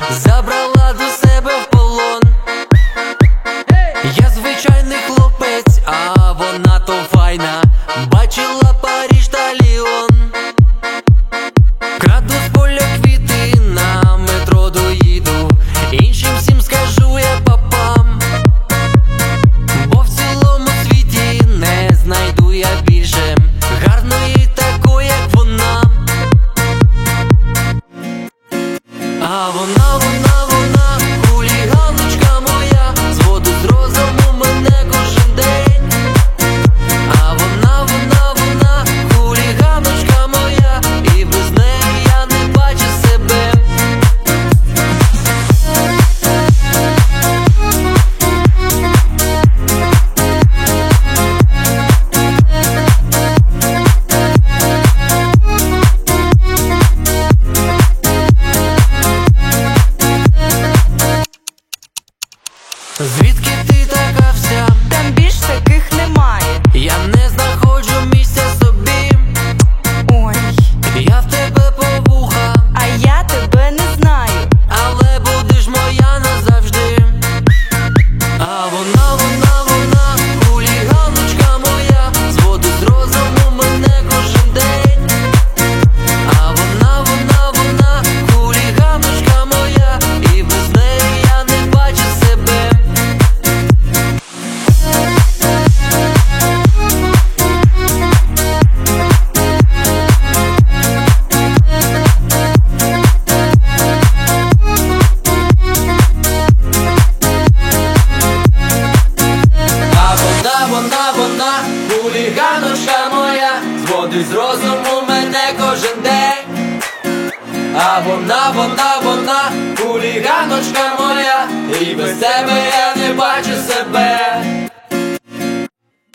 забрала до себе в полон. Я звичайний хлопець, а вона то файна. Бачила Париж та Ліон. Краду з поля квіти, на метро доїду. Іншим всім скажу я папам, бо в цілому світі не знайду я більше гарної такої, як вона. А вона, хуліганочка моя, зводить з розуму мене кожен день. А вона, хуліганочка моя, і без неї я не бачу себе. Звідки ти така вся? Там більш таких немає. Я не знаходжу місця собі. Ой, Я в тебе по вуха, а я тебе не знаю. але будеш моя назавжди. А вона, хуліганочка моя, зводить з розуму мене кожен день. А вона, хуліганочка моя, і без неї я не бачу себе. А вона, хуліганочка моя, зводить з розуму мене кожен день. А вона, хуліганочка моя, і без тебе я не бачу себе.